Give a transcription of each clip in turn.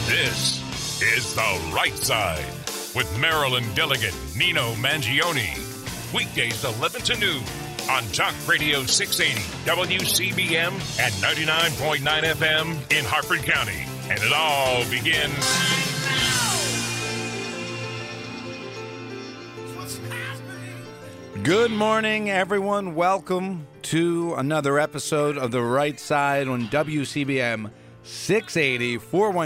This is The Right Side with Marilyn Gilligan, Nino Mangione. Weekdays 11 to noon on Talk Radio 680, WCBM, and 99.9 FM in Harford County. And it all begins Good morning, everyone. Welcome to another episode of The Right Side on WCBM 680.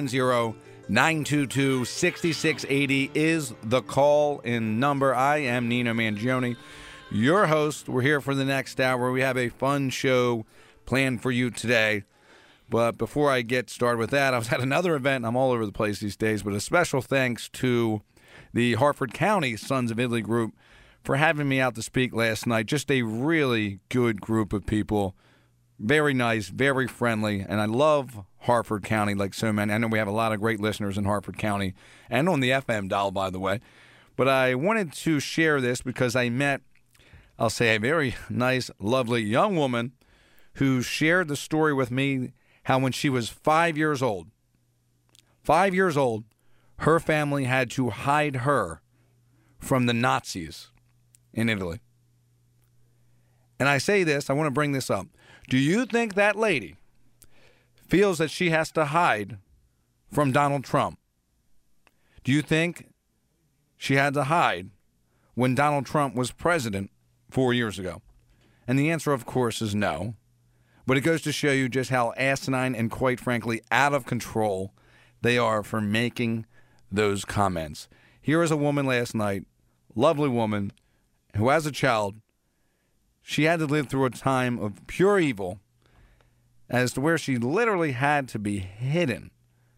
410-922-6680 is the call-in number. I am Nino Mangione, your host. We're here for the next hour. We have a fun show planned for you today. But before I get started with that, I was at another event. I'm all over the place these days, but a special thanks to the Harford County Sons of Italy group for having me out to speak last night. Just a really good group of people. Very nice, very friendly, and I love Harford County like so many. I know we have a lot of great listeners in Harford County and on the FM dial, by the way. But I wanted to share this because I met, I'll say, a very nice, lovely young woman who shared the story with me how when she was 5 years old, her family had to hide her from the Nazis in Italy. And I say this, I want to bring this up. Do you think that lady feels that she has to hide from Donald Trump? Do you think she had to hide when Donald Trump was president 4 years ago? And the answer, of course, is no. But it goes to show you just how asinine and, quite frankly, out of control they are for making those comments. Here is a woman last night, lovely woman, who as a child, she had to live through a time of pure evil as to where she literally had to be hidden,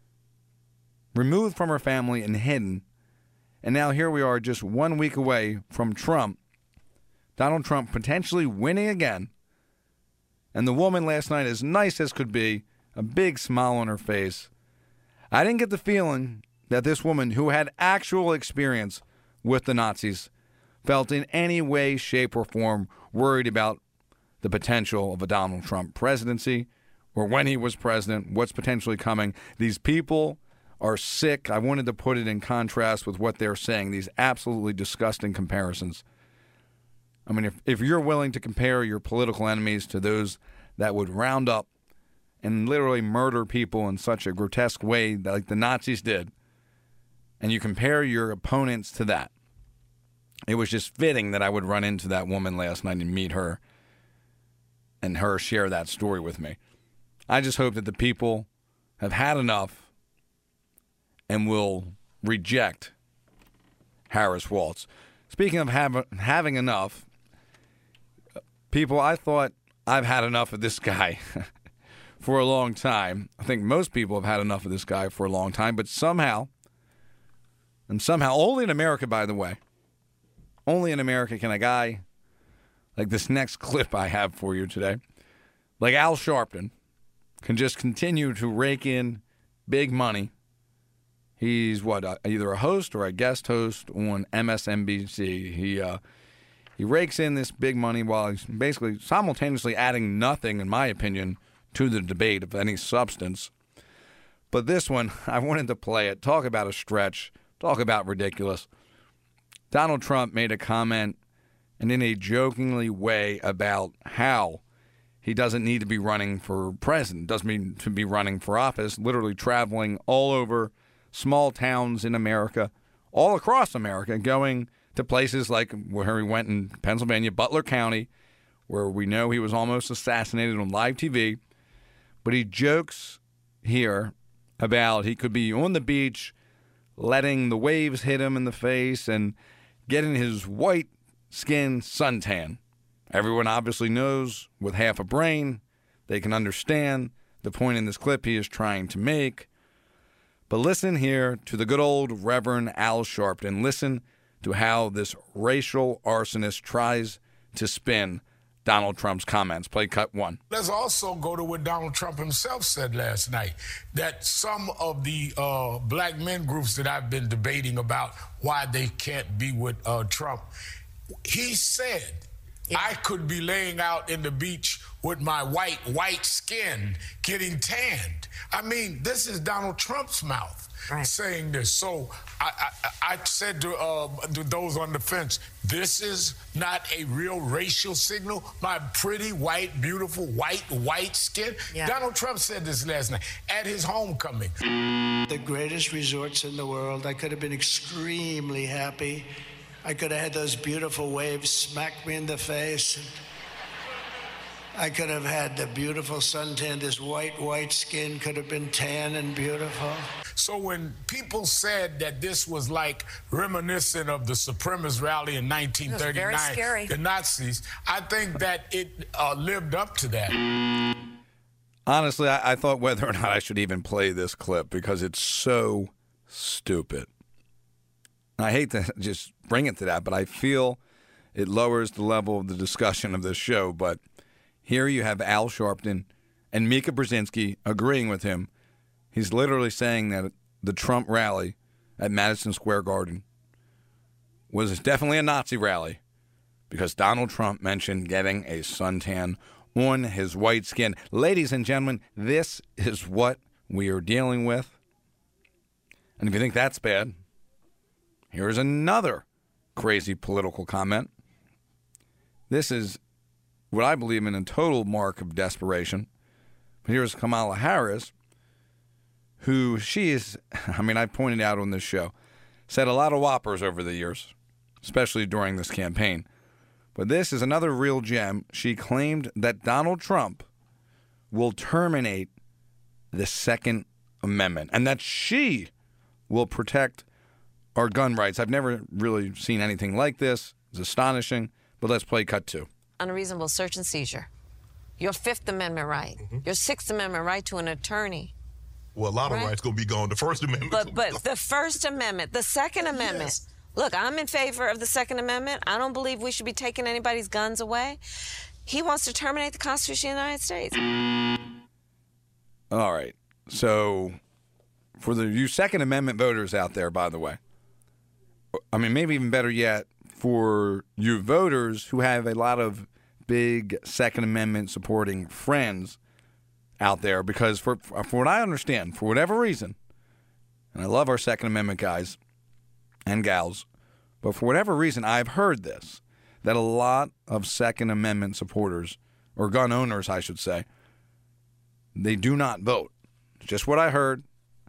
removed from her family and hidden. And now here we are just 1 week away from Trump, Donald Trump potentially winning again. And the woman last night, as nice as could be, a big smile on her face. I didn't get the feeling that this woman, who had actual experience with the Nazis, felt in any way, shape, or form worried about the potential of a Donald Trump presidency or when he was president, what's potentially coming. These people are sick. I wanted to put it in contrast with what they're saying, these absolutely disgusting comparisons. I mean, if you're willing to compare your political enemies to those that would round up and literally murder people in such a grotesque way like the Nazis did, and you compare your opponents to that, it was just fitting that I would run into that woman last night and meet her and her share that story with me. I just hope that the people have had enough and will reject Harris Waltz. Speaking of having enough, people, I thought I've had enough of this guy for a long time. I think most people have had enough of this guy for a long time, but somehow, only in America, by the way, only in America can a guy like this next clip I have for you today, like Al Sharpton, can just continue to rake in big money. He's either a host or a guest host on MSNBC. He rakes in this big money while he's basically simultaneously adding nothing, in my opinion, to the debate of any substance. But this one, I wanted to play it. Talk about a stretch. Talk about ridiculous. Donald Trump made a comment, and in a jokingly way, about how he doesn't need to be running for president, doesn't need to be running for office, literally traveling all over small towns in America, all across America, going to places like where he went in Pennsylvania, Butler County, where we know he was almost assassinated on live TV. But he jokes here about he could be on the beach, letting the waves hit him in the face and getting his white skin suntan. Everyone obviously knows, with half a brain, they can understand the point in this clip he is trying to make. But listen here to the good old Reverend Al Sharpton. Listen to how this racial arsonist tries to spin Donald Trump's comments. Play cut one. Let's also go to what Donald Trump himself said last night, that some of the black men groups that I've been debating about why they can't be with Trump, he said I could be laying out in the beach with my white skin getting tanned. I mean, this is Donald Trump's mouth saying this. So I said to those on the fence, this is not a real racial signal. My pretty, white, beautiful, white skin. Yeah. Donald Trump said this last night at his homecoming. The greatest resorts in the world. I could have been extremely happy. I could have had those beautiful waves smack me in the face. I could have had the beautiful suntan. This white skin could have been tan and beautiful. So when people said that this was like reminiscent of the supremacist rally in 1939, the Nazis, I think that it lived up to that. Honestly, I thought whether or not I should even play this clip because it's so stupid. I hate to just bring it to that, but I feel it lowers the level of the discussion of this show. But here you have Al Sharpton and Mika Brzezinski agreeing with him. He's literally saying that the Trump rally at Madison Square Garden was definitely a Nazi rally because Donald Trump mentioned getting a suntan on his white skin. Ladies and gentlemen, this is what we are dealing with. And if you think that's bad, here's another crazy political comment. This is what I believe in a total mark of desperation. But here's Kamala Harris, who she is, I pointed out on this show, said a lot of whoppers over the years, especially during this campaign. But this is another real gem. She claimed that Donald Trump will terminate the Second Amendment and that she will protect our gun rights. I've never really seen anything like this. It's astonishing. But let's play cut 2. Unreasonable search and seizure. Your Fifth Amendment right. Your Sixth Amendment right to an attorney. Well, a lot of rights going to be gone. The First Amendment. But the First Amendment, the Second Amendment. Yes. Look, I'm in favor of the Second Amendment. I don't believe we should be taking anybody's guns away. He wants to terminate the Constitution of the United States. All right. So for you Second Amendment voters out there, by the way, maybe even better yet, for you voters who have a lot of big Second Amendment supporting friends out there, because for what I understand, for whatever reason, and I love our Second Amendment guys and gals, but for whatever reason, I've heard this, that a lot of Second Amendment supporters, or gun owners, I should say, they do not vote. Just what I heard.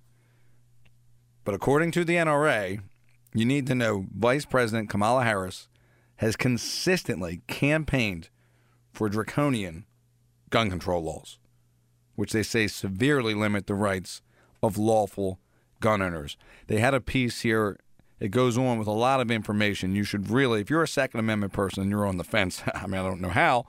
But according to the NRA, you need to know Vice President Kamala Harris has consistently campaigned for draconian gun control laws, which they say severely limit the rights of lawful gun owners. They had a piece here. It goes on with a lot of information. You should really, if you're a Second Amendment person and you're on the fence, I don't know how,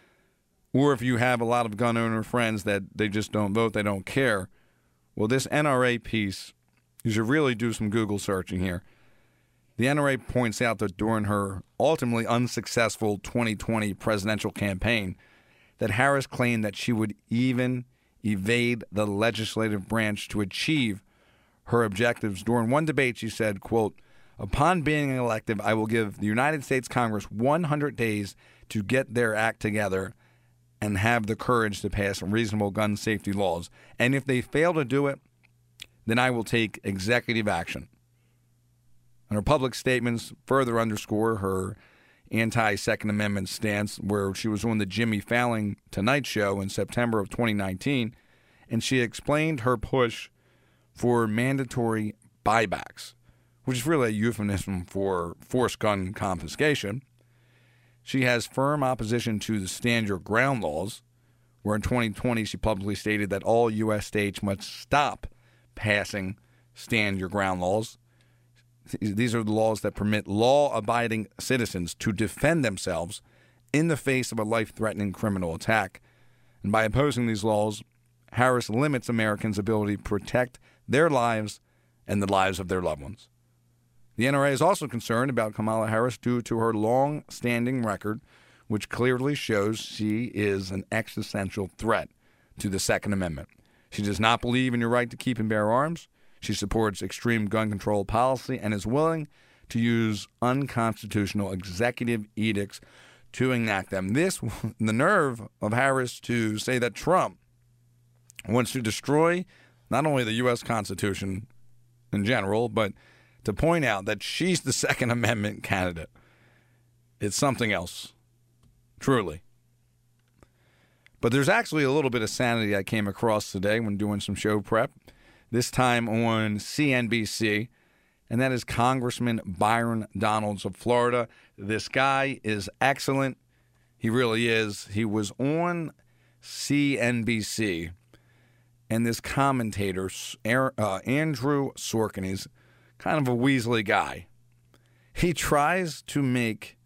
or if you have a lot of gun owner friends that they just don't vote, they don't care, well, this NRA piece, you should really do some Google searching here. The NRA points out that during her ultimately unsuccessful 2020 presidential campaign, that Harris claimed that she would even evade the legislative branch to achieve her objectives. During one debate, she said, quote, "Upon being elected, I will give the United States Congress 100 days to get their act together and have the courage to pass reasonable gun safety laws. And if they fail to do it, then I will take executive action." And her public statements further underscore her anti-Second Amendment stance, where she was on the Jimmy Fallon Tonight Show in September of 2019, and she explained her push for mandatory buybacks, which is really a euphemism for forced gun confiscation. She has firm opposition to the Stand Your Ground laws, where in 2020 she publicly stated that all U.S. states must stop passing Stand Your Ground laws. These are the laws that permit law-abiding citizens to defend themselves in the face of a life-threatening criminal attack. And by opposing these laws, Harris limits Americans' ability to protect their lives and the lives of their loved ones. The NRA is also concerned about Kamala Harris due to her long-standing record, which clearly shows she is an existential threat to the Second Amendment. She does not believe in your right to keep and bear arms. She supports extreme gun control policy and is willing to use unconstitutional executive edicts to enact them. The nerve of Harris to say that Trump wants to destroy not only the U.S. Constitution in general, but to point out that she's the Second Amendment candidate. It's something else, truly. But there's actually a little bit of sanity I came across today when doing some show prep, this time on CNBC, and that is Congressman Byron Donalds of Florida. This guy is excellent. He really is. He was on CNBC, and this commentator, Andrew Sorkin, he's kind of a Weasley guy. He tries to make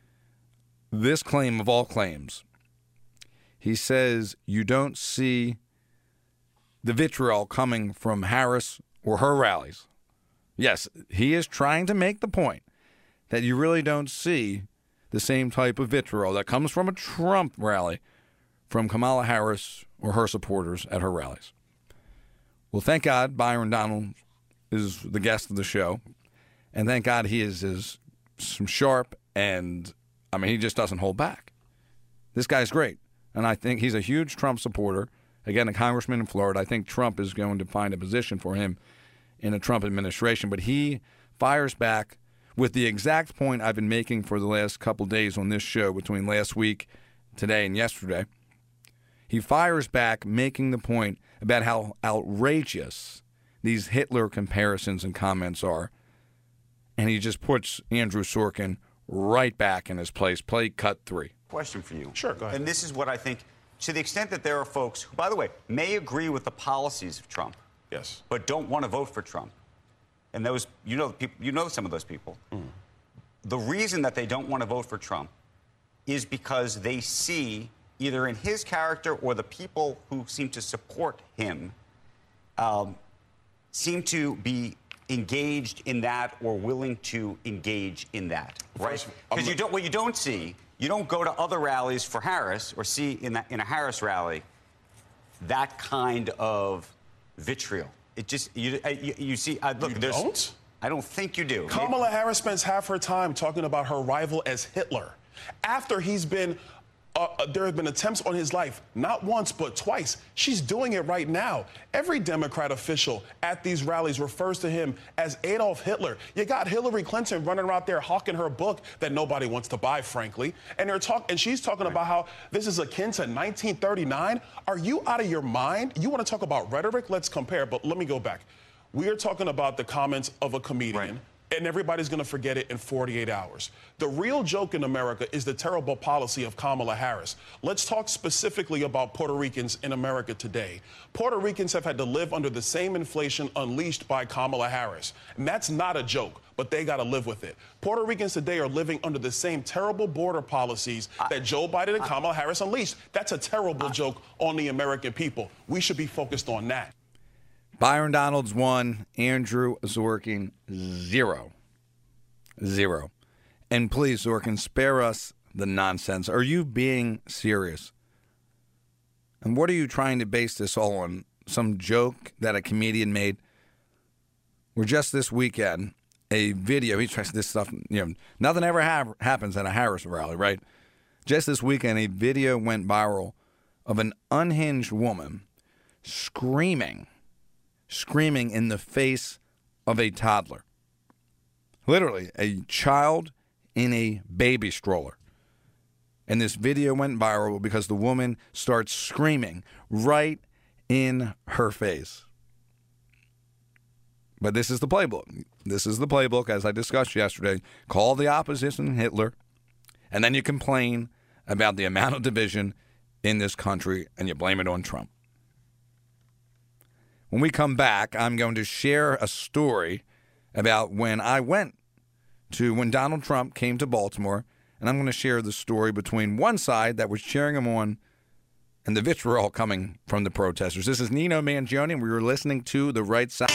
this claim of all claims. He says you don't see the vitriol coming from Harris or her rallies. Yes, he is trying to make the point that you really don't see the same type of vitriol that comes from a Trump rally from Kamala Harris or her supporters at her rallies. Well, thank God Byron Donalds is the guest of the show, and thank God he is some sharp, and, I mean, he just doesn't hold back. This guy's great, and I think he's a huge Trump supporter. Again, a congressman in Florida. I think Trump is going to find a position for him in a Trump administration, but he fires back with the exact point I've been making for the last couple days on this show between last week, today, and yesterday. He fires back making the point about how outrageous these Hitler comparisons and comments are, and he just puts Andrew Sorkin right back in his place. Play cut 3. Question for you. Sure, go ahead. And this is what I think, to the extent that there are folks who, by the way, may agree with the policies of Trump, yes, but don't want to vote for Trump. And those, you know some of those people. The reason that they don't want to vote for Trump is because they see, either in his character or the people who seem to support him, seem to be engaged in that or willing to engage in that, right? Because what you don't see, you don't go to other rallies for Harris or see in a Harris rally that kind of vitriol. It just, you see, look, you don't? I don't think you do. Kamala Harris spends half her time talking about her rival as Hitler. After he's been, there have been attempts on his life, not once, but twice. She's doing it right now. Every Democrat official at these rallies refers to him as Adolf Hitler. You got Hillary Clinton running around there hawking her book that nobody wants to buy, frankly. And she's talking about how this is akin to 1939. Are you out of your mind? You want to talk about rhetoric? Let's compare, but let me go back. We are talking about the comments of a comedian. Right. And everybody's going to forget it in 48 hours. The real joke in America is the terrible policy of Kamala Harris. Let's talk specifically about Puerto Ricans in America today. Puerto Ricans have had to live under the same inflation unleashed by Kamala Harris. And that's not a joke, but they got to live with it. Puerto Ricans today are living under the same terrible border policies that Joe Biden and Kamala Harris unleashed. That's a terrible joke on the American people. We should be focused on that. Byron Donalds 1, Andrew Sorkin 0. And please, Sorkin, spare us the nonsense. Are you being serious? And what are you trying to base this all on? Some joke that a comedian made? Or just this weekend, a video, he tries this stuff, nothing ever happens at a Harris rally, right? Just this weekend, a video went viral of an unhinged woman screaming in the face of a toddler. Literally, a child in a baby stroller. And this video went viral because the woman starts screaming right in her face. But this is the playbook. This is the playbook, as I discussed yesterday. Call the opposition Hitler, and then you complain about the amount of division in this country, and you blame it on Trump. When we come back, I'm going to share a story about when Donald Trump came to Baltimore, and I'm going to share the story between one side that was cheering him on and the vitriol coming from the protesters. This is Nino Mangione, and we were listening to The Right Side.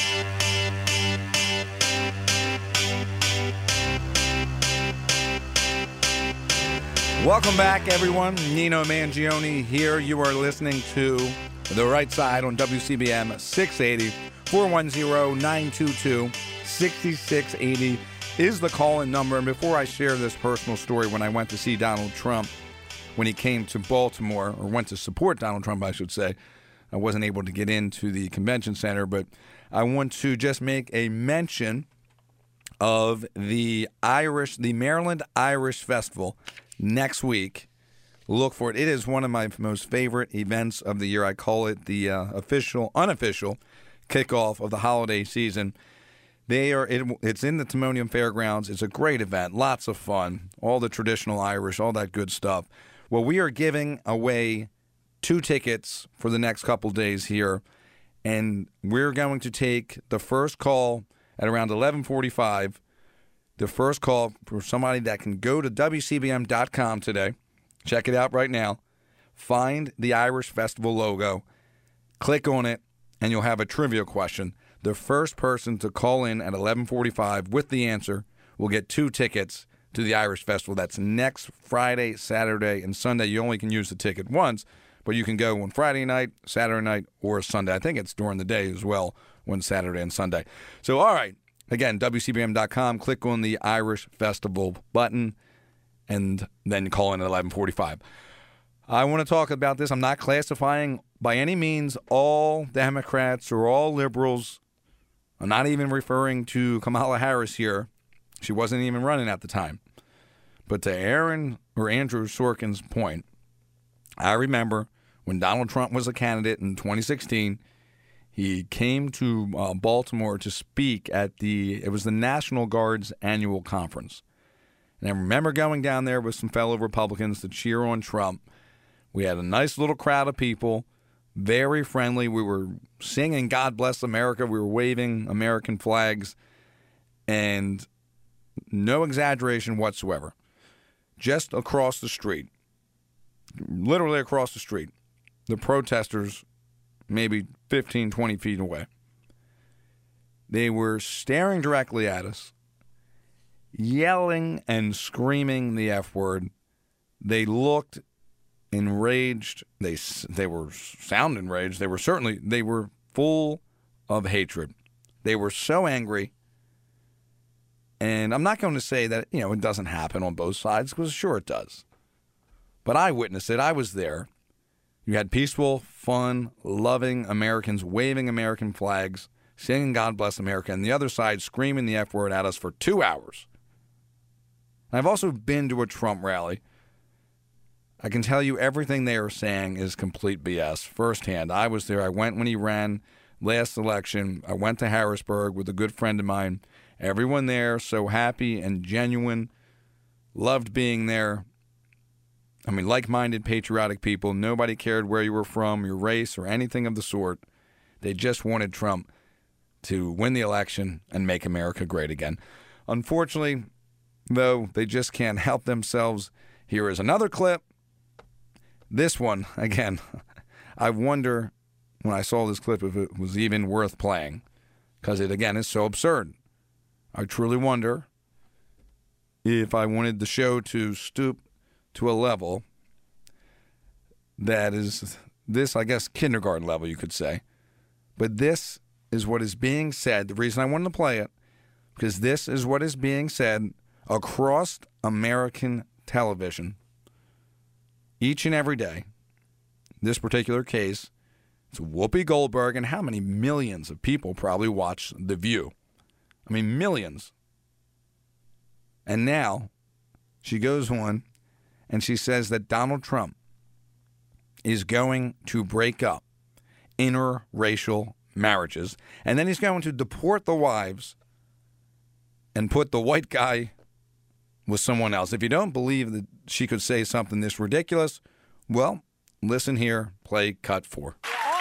Welcome back, everyone. Nino Mangione here. You are listening to The Right Side on WCBM 680, 410-922-6680. is the call-in number. And before I share this personal story, when I went to see Donald Trump, when he came to Baltimore, or went to support Donald Trump, I should say, I wasn't able to get into the convention center, but I want to just make a mention of the Maryland Irish Festival next week. Look for it. It is one of my most favorite events of the year. I call it the unofficial kickoff of the holiday season. It's in the Timonium Fairgrounds. It's a great event, lots of fun, all the traditional Irish, all that good stuff. Well, we are giving away 2 tickets for the next couple days here, and we're going to take the first call at around 11:45. The first call for somebody that can go to WCBM.com today. Check it out right now. Find the Irish Festival logo. Click on it, and you'll have a trivia question. The first person to call in at 11:45 with the answer will get 2 tickets to the Irish Festival. That's next Friday, Saturday, and Sunday. You only can use the ticket once, but you can go on Friday night, Saturday night, or Sunday. I think it's during the day as well, on Saturday and Sunday. So, all right. Again, WCBM.com. Click on the Irish Festival button, and then call in at 11:45. I want to talk about this. I'm not classifying by any means all Democrats or all liberals. I'm not even referring to Kamala Harris here. She wasn't even running at the time. But to Andrew Sorkin's point, I remember when Donald Trump was a candidate in 2016, he came to Baltimore to speak at it was the National Guard's annual conference. And I remember going down there with some fellow Republicans to cheer on Trump. We had a nice little crowd of people, very friendly. We were singing God Bless America. We were waving American flags. And no exaggeration whatsoever. Just across the street, literally across the street, the protesters, maybe 15, 20 feet away, they were staring directly at us, yelling and screaming the F word. They looked enraged. They were sound enraged. They were full of hatred. They were so angry. And I'm not going to say that, it doesn't happen on both sides, because sure it does. But I witnessed it. I was there. You had peaceful, fun, loving Americans waving American flags, singing God Bless America, and the other side screaming the F word at us for 2 hours. I've also been to a Trump rally. I can tell you everything they are saying is complete BS firsthand. I was there. I went when he ran last election. I went to Harrisburg with a good friend of mine. Everyone there so happy and genuine, loved being there. I mean, like-minded, patriotic people. Nobody cared where you were from, your race, or anything of the sort. They just wanted Trump to win the election and make America great again. Unfortunately, though, they just can't help themselves. Here is another clip. This one, again, I wonder when I saw this clip if it was even worth playing, because it, again, is so absurd. I truly wonder if I wanted the show to stoop to a level that is this, I guess, kindergarten level, you could say. But this is what is being said. The reason I wanted to play it, because this is what is being said across American television each and every day. This particular case, it's Whoopi Goldberg, and how many millions of people probably watch The View? I mean, millions. And now she goes on and she says that Donald Trump is going to break up interracial marriages. And then he's going to deport the wives and put the white guy with someone else. If you don't believe that she could say something this ridiculous, well, listen here, play cut 4.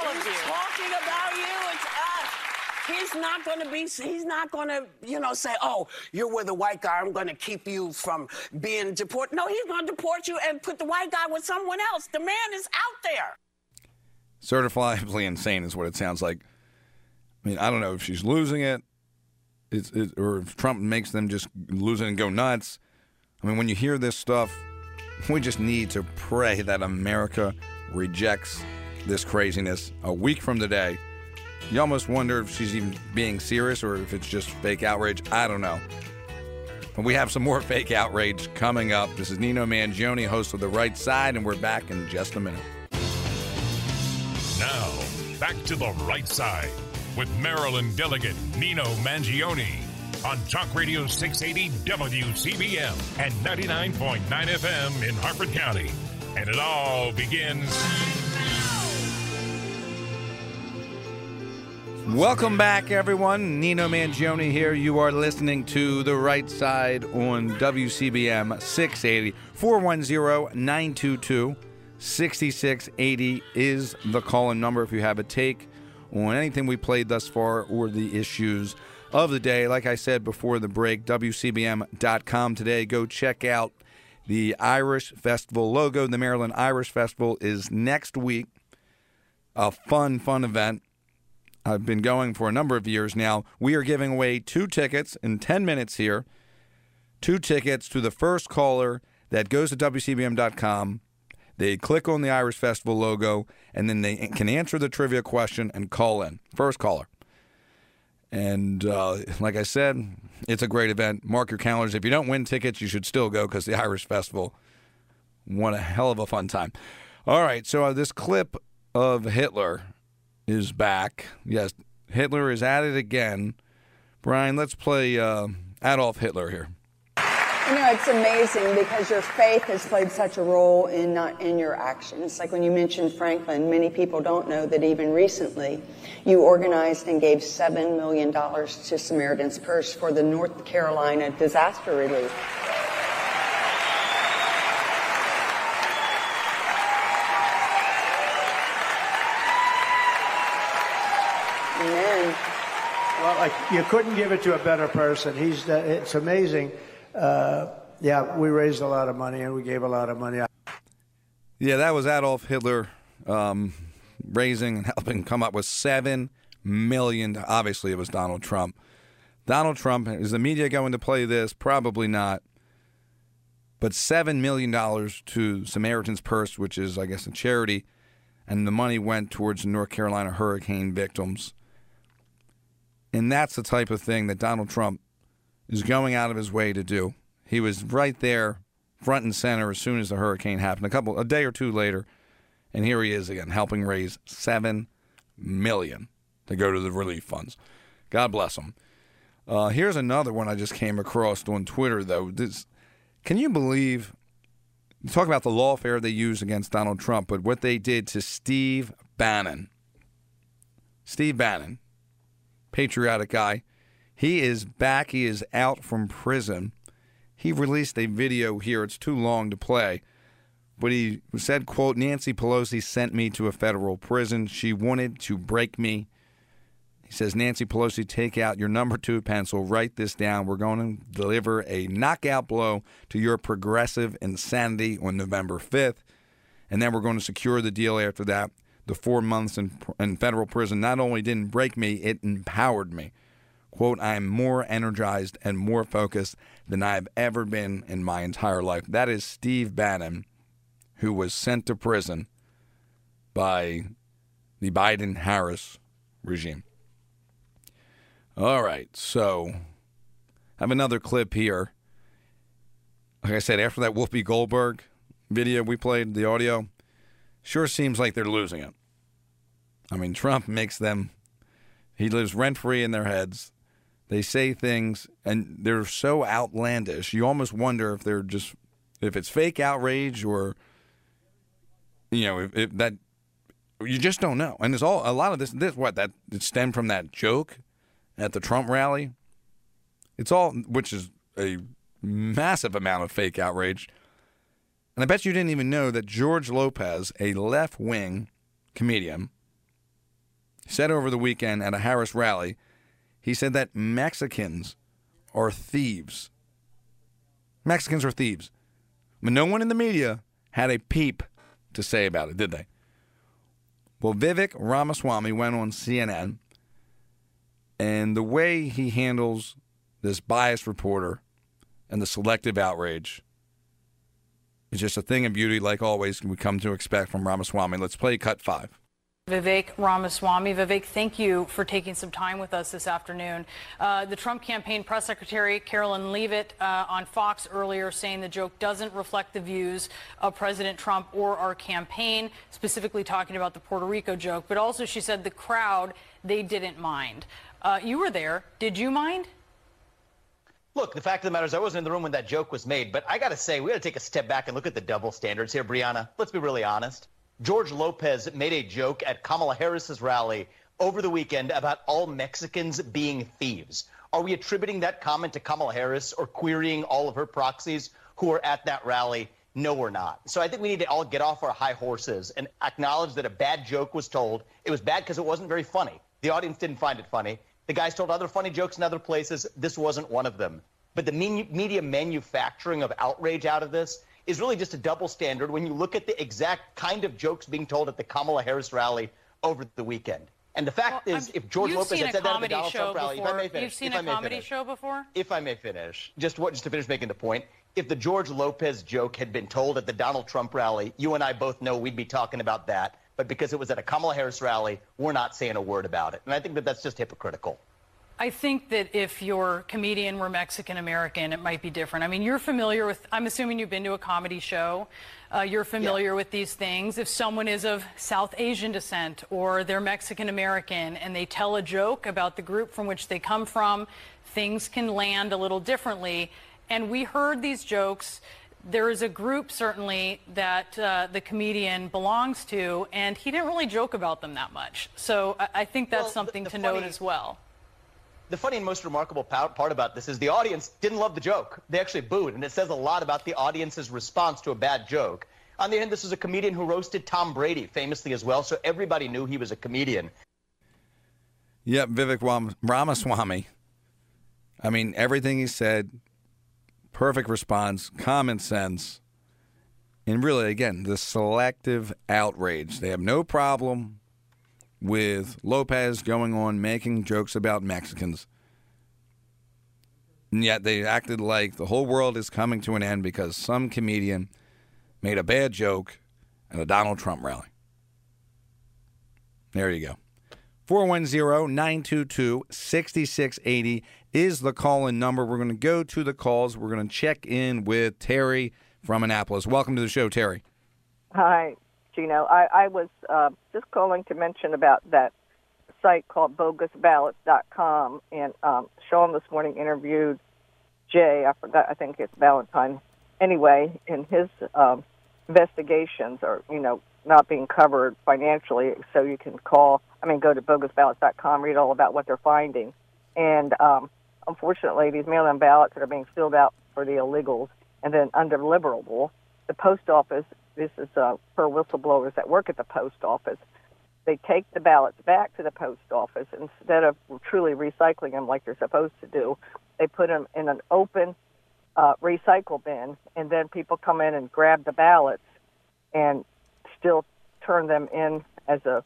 He's not going to, say, oh, you're with a white guy, I'm going to keep you from being deported. No, he's going to deport you and put the white guy with someone else. The man is out there. Certifiably insane is what it sounds like. I mean, I don't know if she's losing it, or if Trump makes them just lose it and go nuts. I mean, when you hear this stuff, we just need to pray that America rejects this craziness a week from today. You almost wonder if she's even being serious or if it's just fake outrage. I don't know. We have some more fake outrage coming up. This is Nino Mangione, host of The Right Side, and we're back in just a minute. Now, back to The Right Side with Maryland delegate Nino Mangione on Talk Radio 680 WCBM and 99.9 FM in Harford County. And it all begins... Welcome back, everyone. Nino Mangione here. You are listening to The Right Side on WCBM 680. 410-922-6680 is the call-in number if you have a take on anything we played thus far or the issues of the day. Like I said before the break, WCBM.com today. Go check out the Irish Festival logo. The Maryland Irish Festival is next week. A fun event. I've been going for a number of years now. We are giving away 2 tickets in 10 minutes here. 2 tickets to the first caller that goes to WCBM.com. They click on the Irish Festival logo, and then they can answer the trivia question and call in. First caller. And like I said, it's a great event. Mark your calendars. If you don't win tickets, you should still go because the Irish Festival, what a hell of a fun time. All right, so this clip of Hitler is back. Yes, Hitler is at it again. Brian, let's play Adolf Hitler here. You know, it's amazing because your faith has played such a role in your actions. Like when you mentioned Franklin, many people don't know that even recently you organized and gave $7 million to Samaritan's Purse for the North Carolina disaster relief. Well, you couldn't give it to a better person. It's amazing. Yeah, we raised a lot of money and we gave a lot of money. Yeah, that was Adolf Hitler raising and helping come up with $7 million. Obviously, it was Donald Trump. Donald Trump, is the media going to play this? Probably not. But $7 million to Samaritan's Purse, which is, I guess, a charity, and the money went towards the North Carolina hurricane victims. And that's the type of thing that Donald Trump is going out of his way to do. He was right there, front and center, as soon as the hurricane happened, a day or two later, and here he is again, helping raise $7 million to go to the relief funds. God bless him. Here's another one I just came across on Twitter, though. Can you believe, talk about the lawfare they used against Donald Trump, but what they did to Steve Bannon. Steve Bannon, patriotic guy. He is back. He is out from prison. He released a video here. It's too long to play. But he said, quote, Nancy Pelosi sent me to a federal prison. She wanted to break me. He says, Nancy Pelosi, take out your number 2 pencil. Write this down. We're going to deliver a knockout blow to your progressive insanity on November 5th. And then we're going to secure the deal after that. The 4 months in federal prison not only didn't break me, it empowered me. Quote, I am more energized and more focused than I've ever been in my entire life. That is Steve Bannon, who was sent to prison by the Biden-Harris regime. All right, so I have another clip here. Like I said, after that Whoopi Goldberg video we played, the audio, sure seems like they're losing it. I mean, Trump makes them, he lives rent-free in their heads. They say things, and they're so outlandish. You almost wonder if they're just, if it's fake outrage or, you know, if that, you just don't know. And there's a lot of this, that it stemmed from that joke at the Trump rally. It's all, which is a massive amount of fake outrage. And I bet you didn't even know that George Lopez, a left-wing comedian, said over the weekend at a Harris rally, he said that Mexicans are thieves. Mexicans are thieves. But no one in the media had a peep to say about it, did they? Well, Vivek Ramaswamy went on CNN, and the way he handles this biased reporter and the selective outrage is just a thing of beauty, like always we come to expect from Ramaswamy. Let's play cut 5. Vivek Ramaswamy. Vivek, thank you for taking some time with us this afternoon. The Trump campaign press secretary, Carolyn Leavitt, on Fox earlier saying the joke doesn't reflect the views of President Trump or our campaign, specifically talking about the Puerto Rico joke. But also she said the crowd, they didn't mind. You were there. Did you mind? Look, the fact of the matter is I wasn't in the room when that joke was made, but I got to say, we got to take a step back and look at the double standards here, Brianna. Let's be really honest. George Lopez made a joke at Kamala Harris's rally over the weekend about all Mexicans being thieves. Are we attributing that comment to Kamala Harris or querying all of her proxies who were at that rally? No, we're not. So I think we need to all get off our high horses and acknowledge that a bad joke was told. It was bad because it wasn't very funny. The audience didn't find it funny. The guys told other funny jokes in other places. This wasn't one of them. But the media manufacturing of outrage out of this is really just a double standard when you look at the exact kind of jokes being told at the Kamala Harris rally over the weekend. And the fact is, if George Lopez had said that at the Donald Trump rally, if I may finish. You've seen a comedy show before? If I may finish, just to finish making the point, if the George Lopez joke had been told at the Donald Trump rally, you and I both know we'd be talking about that. But because it was at a Kamala Harris rally, we're not saying a word about it. And I think that that's just hypocritical. I think that if your comedian were Mexican-American, it might be different. I mean, you're familiar with, I'm assuming you've been to a comedy show. You're familiar with these things. If someone is of South Asian descent or they're Mexican-American and they tell a joke about the group from which they come from, things can land a little differently. And we heard these jokes. There is a group, certainly, that the comedian belongs to, and he didn't really joke about them that much. So I think that's something to note as well. The funny and most remarkable part about this is the audience didn't love the joke. They actually booed, and it says a lot about the audience's response to a bad joke. On the other hand, this is a comedian who roasted Tom Brady famously as well, so everybody knew he was a comedian. Yep, Vivek Ramaswamy. I mean, everything he said, perfect response, common sense, and really, again, the selective outrage. They have no problem with Lopez going on making jokes about Mexicans. And yet they acted like the whole world is coming to an end because some comedian made a bad joke at a Donald Trump rally. There you go. 410-922-6680 is the call-in number. We're going to go to the calls. We're going to check in with Terry from Annapolis. Welcome to the show, Terry. Hi, Gino. I was just calling to mention about that site called bogusballots.com, and Sean this morning interviewed Jay. I think it's Valentine. Anyway, in his investigations are, not being covered financially, so you can go to bogusballots.com, read all about what they're finding. And unfortunately, these mail-in ballots that are being filled out for the illegals and then undeliverable, the post office, this is per whistleblowers that work at the post office, they take the ballots back to the post office. Instead of truly recycling them like they're supposed to do, they put them in an open recycle bin, and then people come in and grab the ballots and still turn them in as an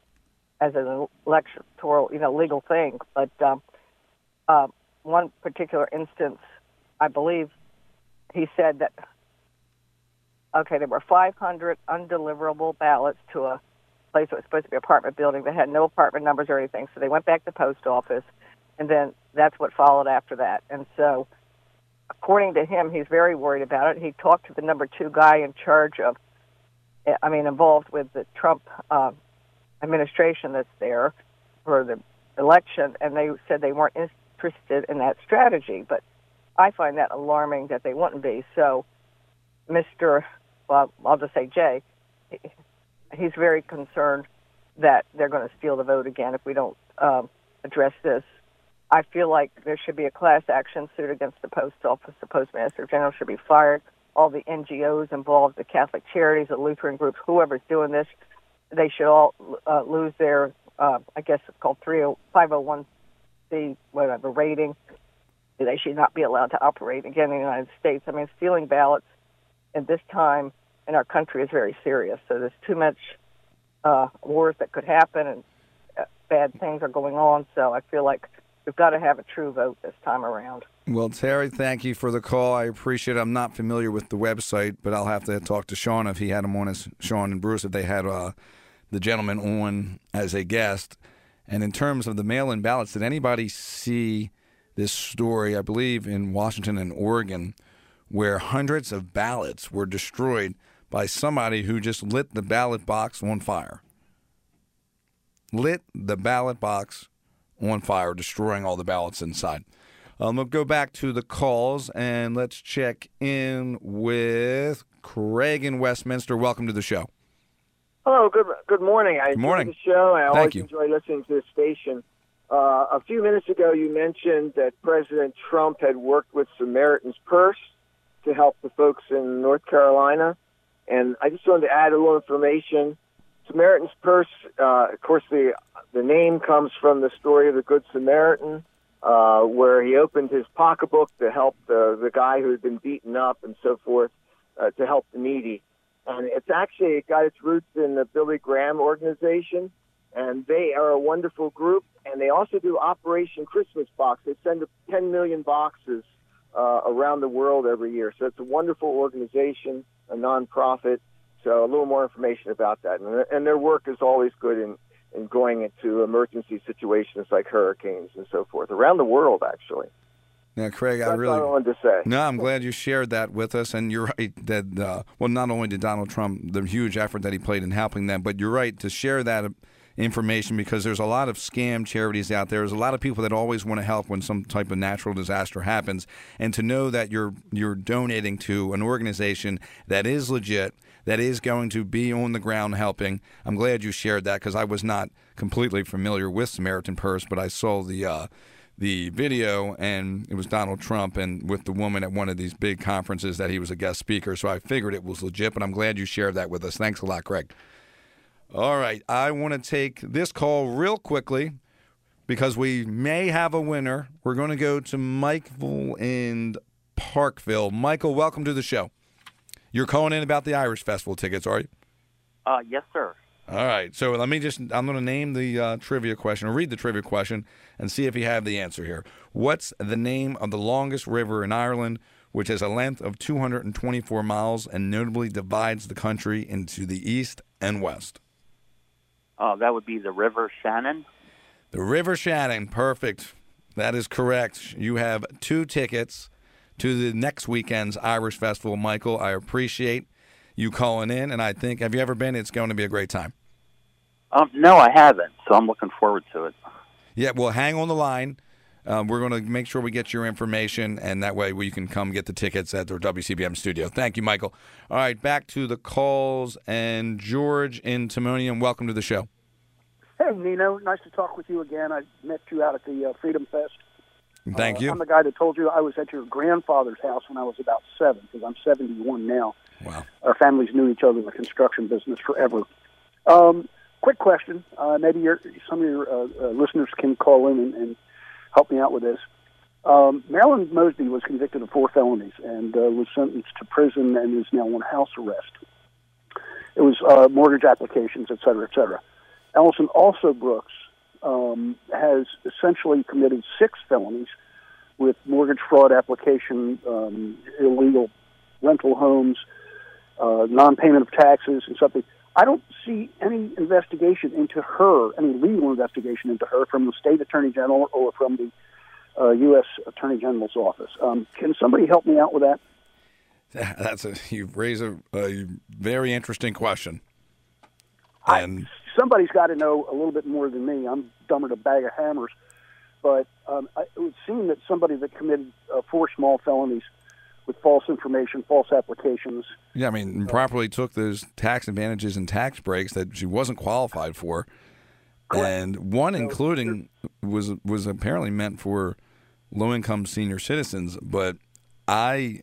electoral, legal thing. But one particular instance, I believe, he said that, there were 500 undeliverable ballots to a place that was supposed to be an apartment building that had no apartment numbers or anything. So they went back to the post office, and then that's what followed after that. And so, according to him, he's very worried about it. He talked to the number 2 guy in charge of, involved with the Trump administration that's there for the election, and they said they weren't interested in that strategy. But I find that alarming that they wouldn't be. So, I'll just say Jay, he's very concerned that they're going to steal the vote again if we don't address this. I feel like there should be a class action suit against the post office. The postmaster general should be fired. All the NGOs involved, the Catholic charities, the Lutheran groups, whoever's doing this, they should all lose their, I guess it's called 501c, whatever, rating. They should not be allowed to operate again in the United States. Stealing ballots at this time in our country is very serious. So there's too much wars that could happen, and bad things are going on. So I feel like we've got to have a true vote this time around. Well, Terry, thank you for the call. I appreciate it. I'm not familiar with the website, but I'll have to talk to Sean if he had him on as Sean and Bruce if they had the gentleman on as a guest. And in terms of the mail-in ballots, did anybody see this story, I believe, in Washington and Oregon, where hundreds of ballots were destroyed by somebody who just lit the ballot box on fire? Lit the ballot box on fire, destroying all the ballots inside. We'll go back to the calls, and let's check in with Craig in Westminster. Welcome to the show. Hello, good morning. I enjoy the show, and I always enjoy listening to the station. A few minutes ago, you mentioned that President Trump had worked with Samaritan's Purse to help the folks in North Carolina, and I just wanted to add a little information. Samaritan's Purse, of course, the name comes from the story of the Good Samaritan, where he opened his pocketbook to help the guy who had been beaten up and so forth, to help the needy. And it got its roots in the Billy Graham organization, and they are a wonderful group. And they also do Operation Christmas Box. They send 10 million boxes around the world every year. So it's a wonderful organization, a nonprofit. So a little more information about that. And their work is always good in going into emergency situations like hurricanes and so forth, around the world, actually. Now, Craig, That's what I wanted to say. No, I'm glad you shared that with us. And you're right that, not only did Donald Trump, the huge effort that he played in helping them, but you're right to share that information because there's a lot of scam charities out there. There's a lot of people that always want to help when some type of natural disaster happens. And to know that you're donating to an organization that is legit, that is going to be on the ground helping, I'm glad you shared that because I was not completely familiar with Samaritan Purse, but I saw the video, and it was Donald Trump and with the woman at one of these big conferences that he was a guest speaker. So I figured it was legit, but I'm glad you shared that with us. Thanks a lot, Craig. All right, I want to take this call real quickly because we may have a winner. We're going to go to Michael in Parkville. Michael, welcome to the show. You're calling in about the Irish Festival tickets, are you? Yes, sir. All right, so I'm going to name the trivia question, or read the trivia question, and see if you have the answer here. What's the name of the longest river in Ireland, which has a length of 224 miles and notably divides the country into the east and west? That would be the River Shannon. The River Shannon, perfect. That is correct. You have 2 tickets to the next weekend's Irish Festival, Michael. I appreciate you calling in, and I think, have you ever been? It's going to be a great time. No, I haven't, so I'm looking forward to it. Yeah, well, hang on the line. We're going to make sure we get your information, and that way we can come get the tickets at their WCBM studio. Thank you, Michael. All right, back to the calls, and George in Timonium, welcome to the show. Hey, Nino, nice to talk with you again. I met you out at the Freedom Fest. Thank you. I'm the guy that told you I was at your grandfather's house when I was about 7, because I'm 71 now. Wow. Our families knew each other in the construction business forever. Quick question. Maybe some of your listeners can call in and help me out with this. Marilyn Mosby was convicted of 4 felonies and was sentenced to prison and is now on house arrest. It was mortgage applications, et cetera, et cetera. Allison also Brooks has essentially committed 6 felonies with mortgage fraud application, illegal rental homes, non-payment of taxes, and something. I don't see any investigation into her, any legal investigation into her from the state attorney general or from the U.S. Attorney General's office. Can somebody help me out with that? You've raised a very interesting question. Somebody's got to know a little bit more than me. I'm dumber than a bag of hammers. But it would seem that somebody that committed 4 small felonies with false information, false applications. Yeah, I mean, improperly took those tax advantages and tax breaks that she wasn't qualified for. Correct. And one including was apparently meant for low-income senior citizens. But I'm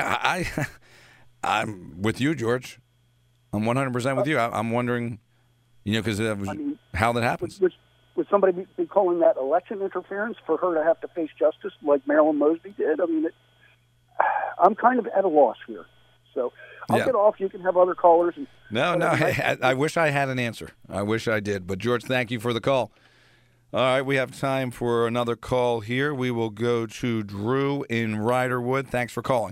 with you, George. I'm 100% with you. I'm wondering, because that was how that happens. Would somebody be calling that election interference for her to have to face justice like Marilyn Mosby did? I mean, I'm kind of at a loss here. So I'll get off. You can have other callers. No. I wish I had an answer. I wish I did. But, George, thank you for the call. All right, we have time for another call here. We will go to Drew in Riderwood. Thanks for calling.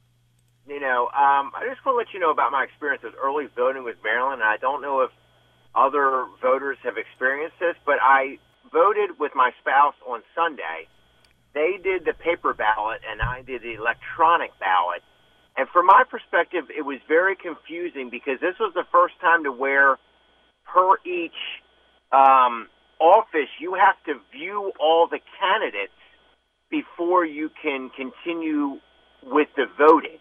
I just want to let you know about my experience with early voting with Maryland. I don't know if other voters have experienced this, but I voted with my spouse on Sunday. They did the paper ballot, and I did the electronic ballot. And from my perspective, it was very confusing because this was the first time to where per each office, you have to view all the candidates before you can continue with the voting.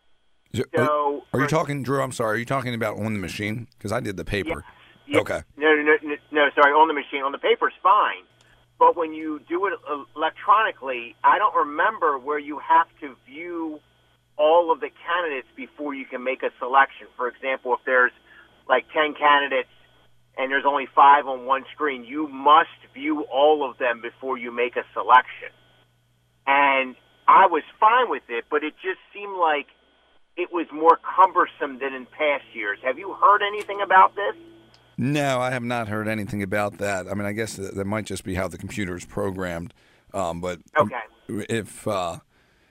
So, are you talking, Drew? I'm sorry. Are you talking about on the machine? Because I did the paper. Yes. Okay. No, sorry, on the machine. On the paper's fine. But when you do it electronically, I don't remember where you have to view all of the candidates before you can make a selection. For example, if there's like 10 candidates and there's only 5 on one screen, you must view all of them before you make a selection. And I was fine with it, but it just seemed like it was more cumbersome than in past years. Have you heard anything about this? No, I have not heard anything about that. I mean, I guess that might just be how the computer is programmed. But okay. If, I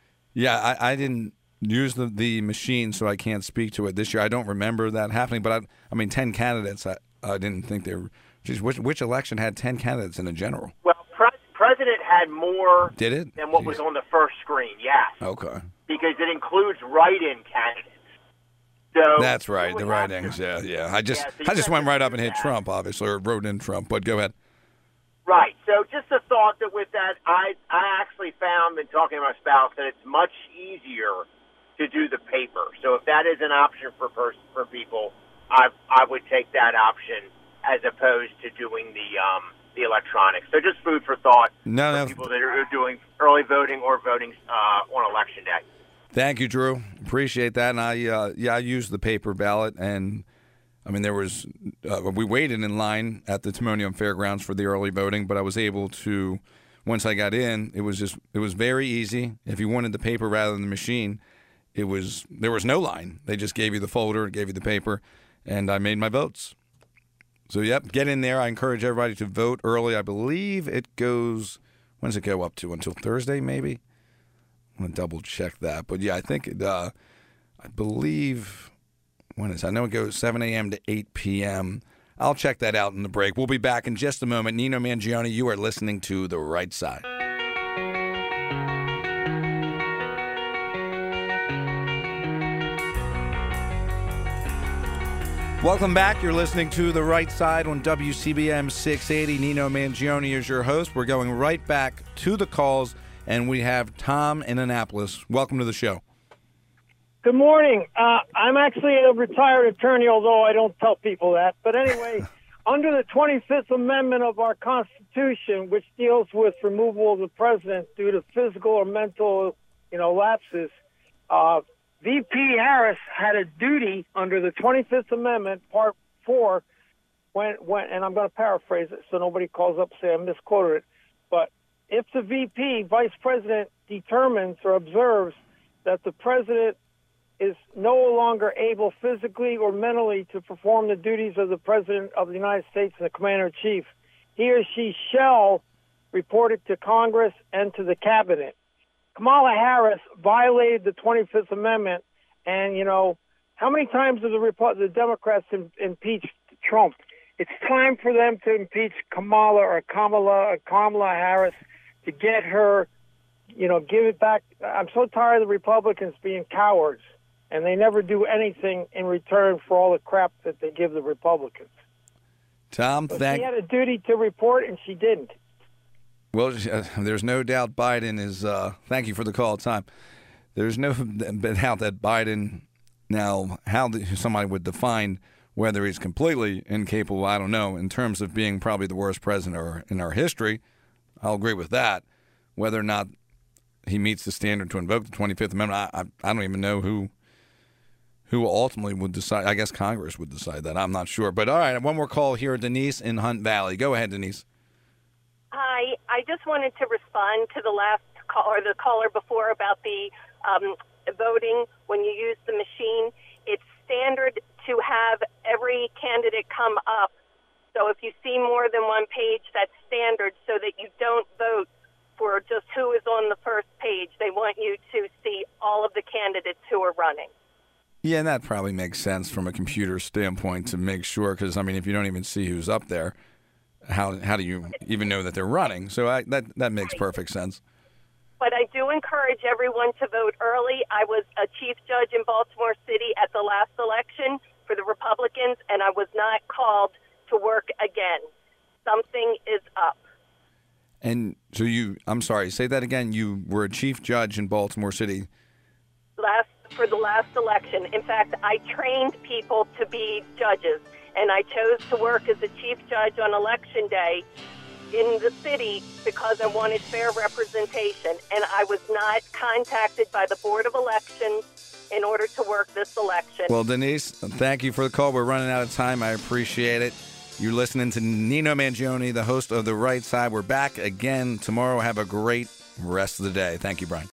didn't use the machine, so I can't speak to it this year. I don't remember that happening. But I mean, 10 candidates. I didn't think they were. Geez, which election had 10 candidates in a general? Well, President had more. Did it? Than what was on the first screen. Yes. Okay. Because it includes write-in candidates. So that's right, the writings. Yeah. I just went right up and hit Trump, obviously, or wrote in Trump. But go ahead. Right. So just a thought that with that, I actually found in talking to my spouse that it's much easier to do the paper. So if that is an option for people, I would take that option as opposed to doing the electronics. So just food for thought for people that are doing early voting or voting on Election Day. Thank you, Drew. Appreciate that. And I used the paper ballot, and I mean, there was we waited in line at the Timonium Fairgrounds for the early voting, but I was able to, once I got in, it was very easy. If you wanted the paper rather than the machine, there was no line. They just gave you the folder, gave you the paper, and I made my votes. So, get in there. I encourage everybody to vote early. I believe it goes, when does it go up to? Until Thursday, maybe? I'm going to double check that. But, I think, I believe, when is it? I know it goes 7 a.m. to 8 p.m. I'll check that out in the break. We'll be back in just a moment. Nino Mangione, you are listening to The Right Side. Welcome back. You're listening to The Right Side on WCBM 680. Nino Mangione is your host. We're going right back to the calls, and we have Tom in Annapolis. Welcome to the show. Good morning. I'm actually a retired attorney, although I don't tell people that. But anyway, under the 25th Amendment of our Constitution, which deals with removal of the president due to physical or mental, lapses, VP Harris had a duty under the 25th Amendment, Part 4, when and I'm going to paraphrase it so nobody calls up and say I misquoted it, but if the VP, Vice President, determines or observes that the President is no longer able physically or mentally to perform the duties of the President of the United States and the Commander-in-Chief, he or she shall report it to Congress and to the Cabinet. Kamala Harris violated the 25th Amendment, and, how many times have the Democrats impeached Trump? It's time for them to impeach Kamala Harris to get her, give it back. I'm so tired of the Republicans being cowards, and they never do anything in return for all the crap that they give the Republicans. Tom, she had a duty to report, and she didn't. Well, there's no doubt Biden is, thank you for the call, Tom. There's no doubt that Biden, now, somebody would define whether he's completely incapable, I don't know, in terms of being probably the worst president in our history. I'll agree with that. Whether or not he meets the standard to invoke the 25th Amendment, I don't even know who ultimately would decide. I guess Congress would decide that. I'm not sure. But all right, one more call here, Denise in Hunt Valley. Go ahead, Denise. Hi, I just wanted to respond to the last caller, the caller before, about the voting when you use the machine. It's standard to have every candidate come up. So if you see more than one page, that's standard so that you don't vote for just who is on the first page. They want you to see all of the candidates who are running. Yeah, and that probably makes sense from a computer standpoint to make sure, because, I mean, if you don't even see who's up there, how do you even know that they're running? So that makes perfect sense. But I do encourage everyone to vote early. I was a chief judge in Baltimore City at the last election for the Republicans, and I was not called to work again. Something is up. And so I'm sorry, say that again. You were a chief judge in Baltimore City. For the last election. In fact, I trained people to be judges, and I chose to work as a chief judge on election day in the city because I wanted fair representation, and I was not contacted by the Board of Elections in order to work this election. Well, Denise, thank you for the call. We're running out of time. I appreciate it. You're listening to Nino Mangione, the host of The Right Side. We're back again tomorrow. Have a great rest of the day. Thank you, Brian.